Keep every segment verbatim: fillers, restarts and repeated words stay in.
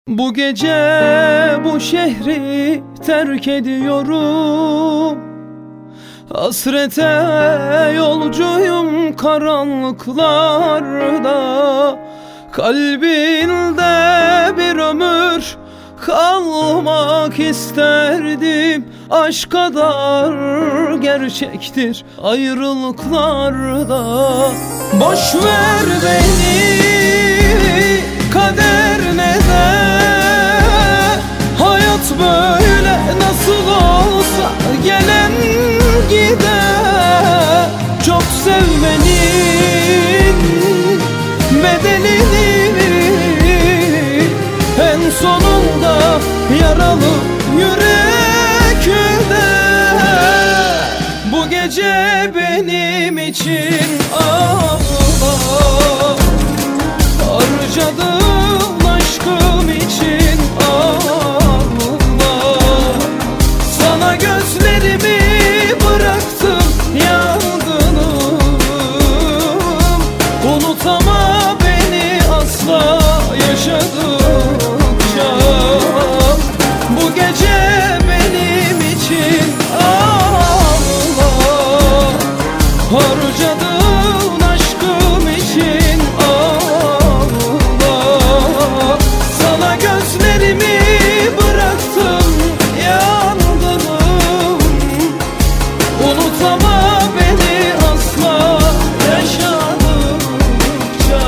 Bu gece bu şehri terk ediyorum. Hasrete yolcuyum karanlıklarda. Kalbinde bir ömür kalmak isterdim. Aşk kadar gerçektir ayrılıklarda. Boş ver beni, kader ne de, hayat böyle nasıl olsa gelen gider. Çok sevmenin bedelini en sonunda yaralı yürek öder. Bu gece benim için ağla, harcadığım aşkım için ağla. Sana gözlerimi bıraktım yangınım. Unutama beni asla yaşadıkça. Bu gece benim için ağla, harcadığın aşkım için ağla. Sana gözlerimi bıraktım yangınım. Unutama beni asla yaşadıkça.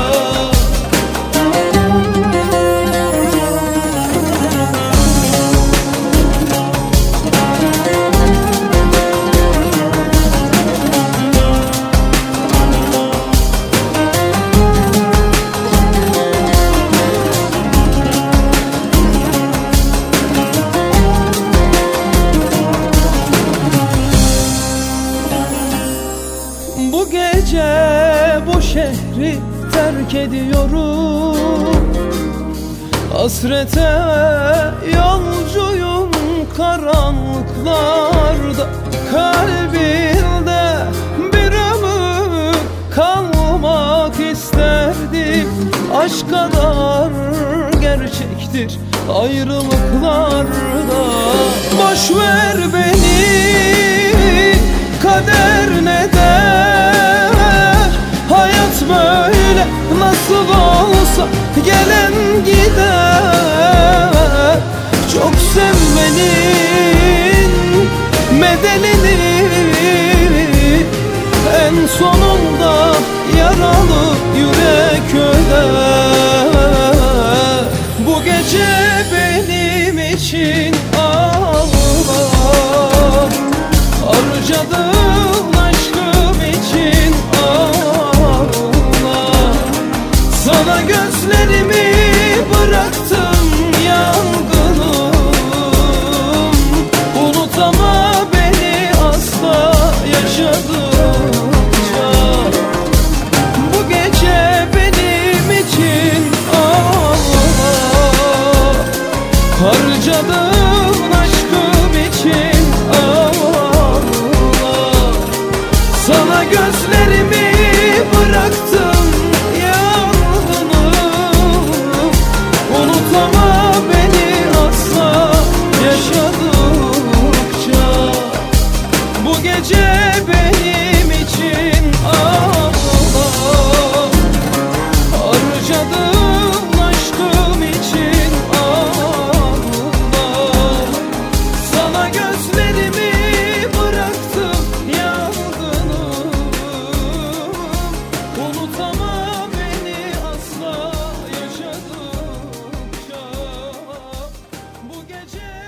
Bu gece bu şehri terk ediyorum. Hasrete yolcuyum karanlıklarda. Kalbinde bir ömür kalmak isterdim. Aşk kadar gerçektir ayrılıklarda. Boş ver beni, kader ne der, hayat böyle nasıl olsa gelen gider. Çok sevmenin bedelini en sonunda yaralı yürek öder. Bu gece benim için ağla, harcadığım aşkım için ağla. Sana gözlerimi bıraktım yangınım. Unutama beni asla yaşadıkça. Bu gece benim için ağla, harcadığım aşkım için ağla. Sana gözlerimi bıraktım yangınım. Unutama beni asla yaşadıkça. Bu gece benim için ağla, harcadığım aşkım için ağla. Sana gözlerimi bıraktım yangınım. Unutama beni asla yaşadıkça. Bu gece